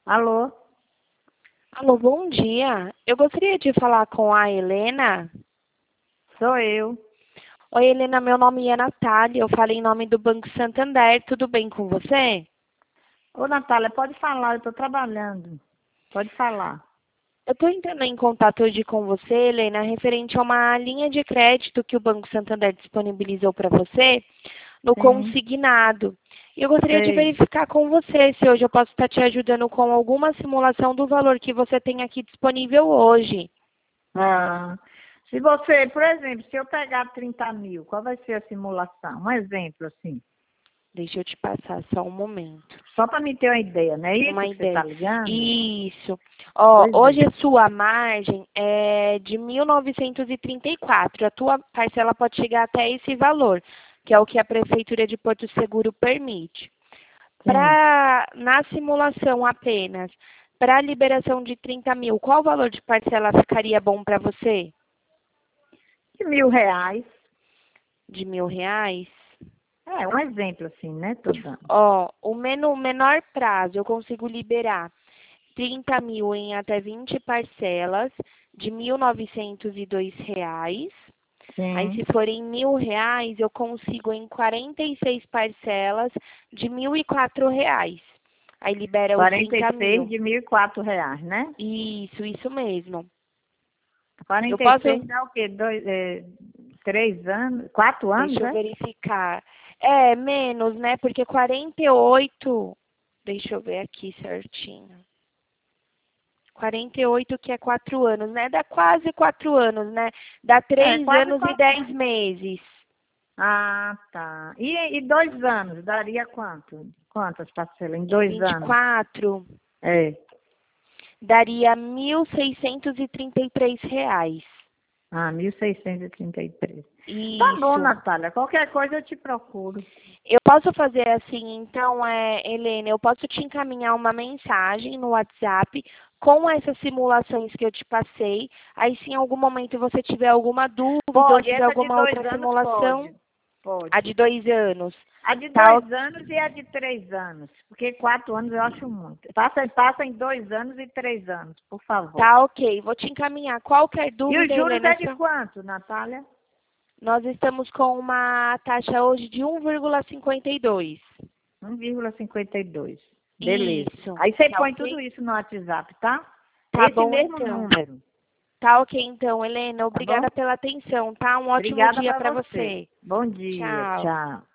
Alô? Alô, bom dia. Eu gostaria de falar com a Helena. Sou eu. Oi, Helena, meu nome é Natália. Eu falo em nome do Banco Santander. Tudo bem com você? Ô, Natália, pode falar, eu estou trabalhando. Pode falar. Eu estou entrando em contato hoje com você, Helena, referente a uma linha de crédito que o Banco Santander disponibilizou para você no Sim, consignado. E eu gostaria de sei. verificar com você se hoje eu posso estar te ajudando com alguma simulação do valor que você tem aqui disponível hoje. Ah, se você, por exemplo, se eu pegar 30 mil, qual vai ser a simulação? Um exemplo, assim. Deixa eu te passar só um momento. Só para me ter uma ideia, não é isso Uma que você está ideia. ligando? Isso. Ó, Pois é. hoje a sua margem é de 1.934. A tua parcela pode chegar até esse valor, que é o que a Prefeitura de Porto Seguro permite. Sim. Na simulação apenas, para a liberação de 30 mil, qual valor de parcela ficaria bom para você? De R$ 1.000. De R$ 1.000? É, um exemplo, assim, né? Tô dando. Ó, o menor prazo eu consigo liberar 30 mil em até 20 parcelas de R$ 1.902. Aí, Sim. se forem R$ 1.000, eu consigo em 46 parcelas de R$ 1.004. Aí libera os Quarenta e 30 seis mil. de R$ 1.004, né? Isso mesmo. Eu 46 posso, dá o quê? 3 anos? 4 anos, deixa eu é? verificar. É, menos, né? Porque 48, deixa eu ver aqui certinho. 48 que é 4 anos, né? Dá quase 4 anos, né? Dá É, 3 quase anos e 4 10 anos. meses. Ah, tá. E 2 anos, daria quanto? Quantas parcelas em De 2 anos? 24, É. daria R$ 1.633. Ah, 1.633. Tá bom, Isso. Natália. Qualquer coisa eu te procuro. Eu posso fazer assim, então, Helena, eu posso te encaminhar uma mensagem no WhatsApp com essas simulações que eu te passei. Aí, se em algum momento você tiver alguma dúvida ou Pode, tiver essa de alguma dois outra anos simulação, pode. a Pode. de 2 anos. A de Tá, 2 anos e a de 3 anos. Porque 4 anos eu acho muito. Passa em 2 anos e 3 anos, por favor. tá ok, vou te encaminhar. Qualquer E os dúvida, juros Helena, é de quanto, Natália? nós estamos com uma taxa hoje de 1,52. 1,52. Beleza. Isso, Aí você tá põe tudo ok? isso no WhatsApp, tá? Tá Esse bom mesmo então. número, Tá ok então, Helena. tá bom? Obrigada pela atenção, tá? Um ótimo Obrigada dia para para você. você. Bom dia. Tchau. Tchau.